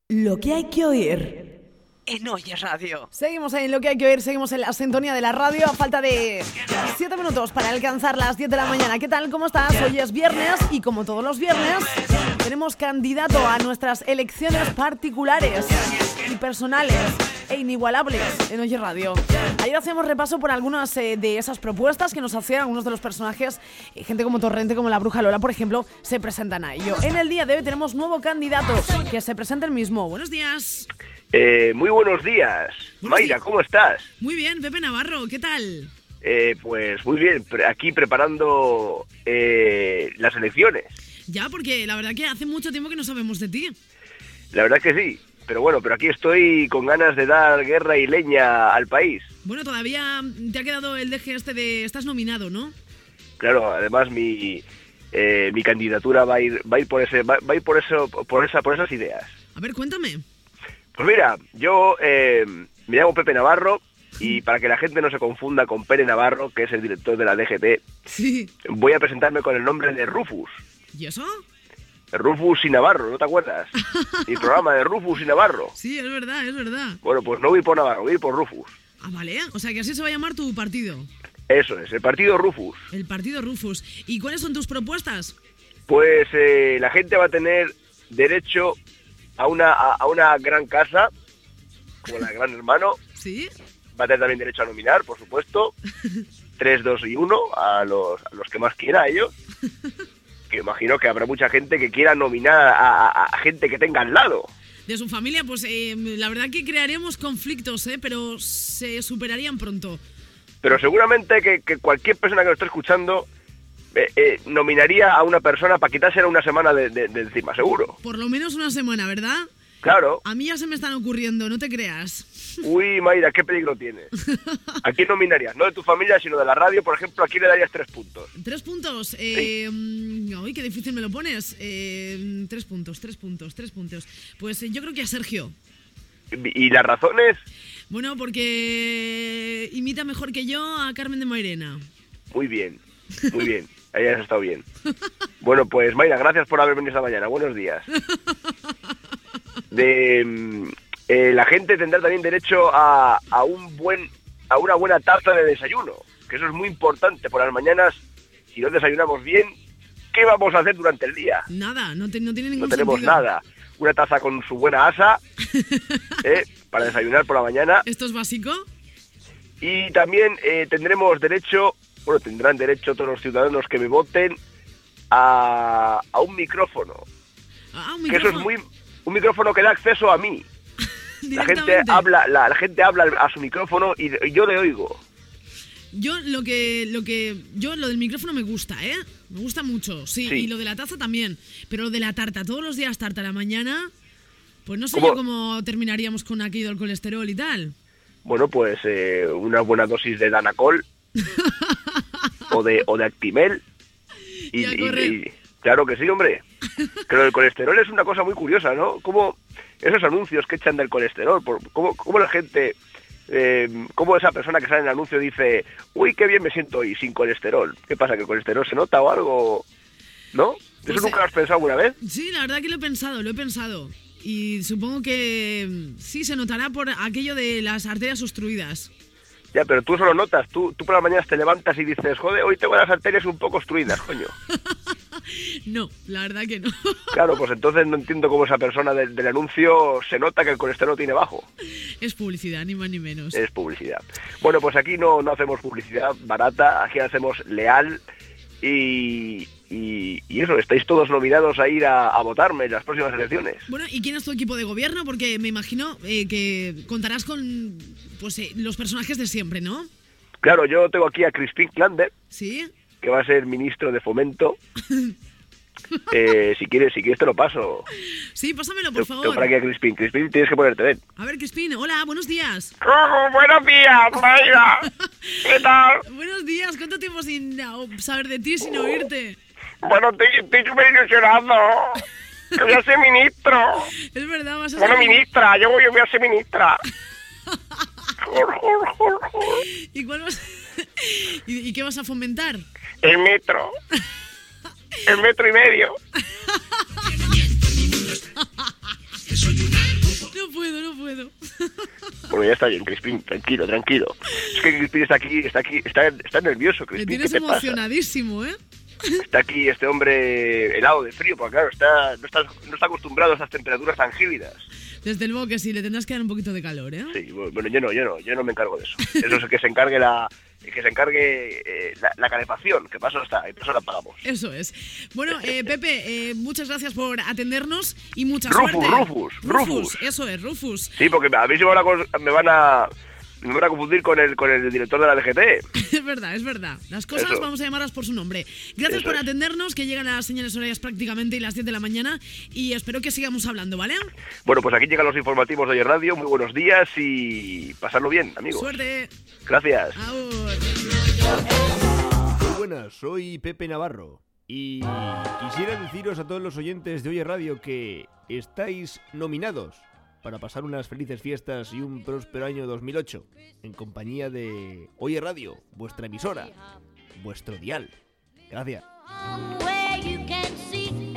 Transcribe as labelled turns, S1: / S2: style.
S1: Lo que hay que oír en Oye Radio. Seguimos en Lo que hay que oír, seguimos en la sintonía de la radio. A falta de 7 minutos para alcanzar las 10 de la mañana. ¿Qué tal? ¿Cómo estás? Hoy es viernes y como todos los viernes tenemos candidato a nuestras elecciones particulares y personales e inigualables en Oye Radio. Ayer hacíamos repaso por algunas de esas propuestas que nos hacían algunos de los personajes. Gente como Torrente, como la Bruja Lola, por ejemplo, se presentan a ello. En el día de hoy tenemos nuevo candidato que se presenta el mismo. Buenos días.
S2: Muy buenos días. Mayra, ¿cómo estás?
S3: Muy bien, Pepe Navarro, ¿qué tal?
S2: Pues muy bien, aquí preparando las elecciones.
S3: Ya, porque la verdad que hace mucho tiempo que no sabemos de ti.
S2: La verdad que sí, pero bueno, pero aquí estoy con ganas de dar guerra y leña al país.
S3: Bueno, todavía te ha quedado el deje este de... Estás nominado, ¿no?
S2: Claro, además mi candidatura va a ir por esas ideas.
S3: A ver, cuéntame.
S2: Pues mira, yo me llamo Pepe Navarro y para que la gente no se confunda con Pere Navarro, que es el director de la DGT,
S3: sí,
S2: voy a presentarme con el nombre de Rufus.
S3: ¿Y eso?
S2: Rufus y Navarro, ¿no te acuerdas? El programa de Rufus y Navarro.
S3: Sí, es verdad, es verdad.
S2: Bueno, pues no voy por Navarro, voy por Rufus.
S3: Ah, vale, o sea que así se va a llamar tu partido.
S2: Eso es, el partido Rufus.
S3: El partido Rufus. ¿Y cuáles son tus propuestas?
S2: Pues la gente va a tener derecho a una gran casa, como la de Gran Hermano.
S3: ¿Sí?
S2: Va a tener también derecho a nominar, por supuesto. 3, 2 y 1 a los que más quiera ellos. Que imagino que habrá mucha gente que quiera nominar a gente que tenga al lado.
S3: De su familia, pues la verdad que crearíamos conflictos, pero se superarían pronto.
S2: Pero seguramente que cualquier persona que lo esté escuchando nominaría a una persona para quitársela una semana de encima, seguro.
S3: Por lo menos una semana, ¿verdad?
S2: Claro.
S3: A mí ya se me están ocurriendo, no te creas.
S2: Uy, Mayra, qué peligro tienes. ¿A quién nominarías? No de tu familia, sino de la radio, por ejemplo. ¿A quién le darías 3 puntos?
S3: 3 puntos.
S2: Sí.
S3: Uy, qué difícil me lo pones. 3 puntos. Pues yo creo que a Sergio.
S2: ¿Y las razones?
S3: Bueno, porque imita mejor que yo a Carmen de Mairena.
S2: Muy bien, muy bien. Ahí has estado bien. Bueno, pues Mayra, gracias por haber venido esta mañana. Buenos días. La gente tendrá también derecho a una buena taza de desayuno, que eso es muy importante por las mañanas. Si no desayunamos bien, ¿qué vamos a hacer durante el día?
S3: Nada, no tiene ningún
S2: No tenemos
S3: sentido.
S2: nada. Una taza con su buena asa para desayunar por la mañana.
S3: ¿Esto es básico?
S2: Y también tendrán derecho todos los ciudadanos que me voten a un micrófono.
S3: Un
S2: Que eso
S3: micrófono.
S2: es un micrófono que da acceso a mí. La gente habla a su micrófono y yo le oigo.
S3: Yo lo del micrófono me gusta, me gusta mucho, sí, y lo de la taza también, pero lo de la tarta, todos los días tarta a la mañana, pues no sé yo cómo terminaríamos con aquello del colesterol y tal.
S2: Bueno, pues una buena dosis de Danacol o de Actimel y claro que sí, hombre. Pero el colesterol es una cosa muy curiosa, ¿no? Como esos anuncios que echan del colesterol, cómo la gente... cómo esa persona que sale en el anuncio dice, uy, qué bien me siento hoy sin colesterol. ¿Qué pasa, que el colesterol se nota o algo? ¿No?
S3: Pues
S2: ¿Eso nunca lo has pensado alguna vez?
S3: Sí, la verdad que lo he pensado. Y supongo que sí se notará por aquello de las arterias obstruidas.
S2: Ya, pero tú eso lo notas. Tú por las mañanas te levantas y dices, joder, hoy tengo las arterias un poco obstruidas, coño.
S3: No, la verdad que no.
S2: Claro, pues entonces no entiendo cómo esa persona del anuncio se nota que el colesterol tiene bajo.
S3: Es publicidad, ni más ni menos.
S2: Es publicidad. Bueno, pues aquí no hacemos publicidad barata, aquí hacemos leal y eso, estáis todos nominados a ir a votarme en las próximas elecciones.
S3: Bueno, ¿y quién es tu equipo de gobierno? Porque me imagino que contarás con los personajes de siempre, ¿no?
S2: Claro, yo tengo aquí a Crispín Klander.
S3: ¿Sí?
S2: Que va a ser ministro de Fomento. Si quieres te lo paso.
S3: Sí, pásamelo, por favor.
S2: Tengo para aquí a Crispín. Crispín, tienes que ponerte, ven.
S3: A ver, Crispín, hola, buenos días.
S4: Buenos días, Mayra. ¿Qué tal?
S3: Buenos días, ¿cuánto tiempo sin saber de ti, sin oírte?
S4: Bueno, estoy súper ilusionado. Que voy a ser ministro.
S3: Es verdad, vas a ser...
S4: Bueno, ministra, yo voy a ser ministra.
S3: ¿Y cuál vas? ¿Y qué vas a fomentar?
S4: El metro. El metro y medio.
S2: Bueno, ya está bien, Crispín, tranquilo. Es que Crispín está nervioso, Crispín.
S3: Me tienes emocionadísimo, ¿eh?
S2: Está aquí este hombre helado de frío, porque claro, no está acostumbrado a estas temperaturas tan gélidas.
S3: Desde luego que sí, le tendrás que dar un poquito de calor, ¿eh?
S2: Sí, bueno, yo no me encargo de eso. Eso es que se encargue la calefacción, que paso está, y por eso la pagamos.
S3: Eso es. Bueno, Pepe, muchas gracias por atendernos y mucha suerte.
S2: Rufus.
S3: Eso es, Rufus.
S2: Sí, porque a mí me van a confundir con el director de la DGT.
S3: Es verdad. Las cosas
S2: Eso.
S3: vamos a llamarlas por su nombre. Gracias por
S2: es.
S3: atendernos, que llegan las señales horarias prácticamente y las 10 de la mañana y espero que sigamos hablando, ¿vale?
S2: Bueno, pues aquí llegan los informativos de Oye Radio. Muy buenos días y pasarlo bien, amigos.
S3: Suerte.
S2: Gracias.
S3: Aur.
S5: Muy buenas, soy Pepe Navarro y quisiera deciros a todos los oyentes de Oye Radio que estáis nominados para pasar unas felices fiestas y un próspero año 2008 en compañía de Oye Radio, vuestra emisora, vuestro dial. Gracias.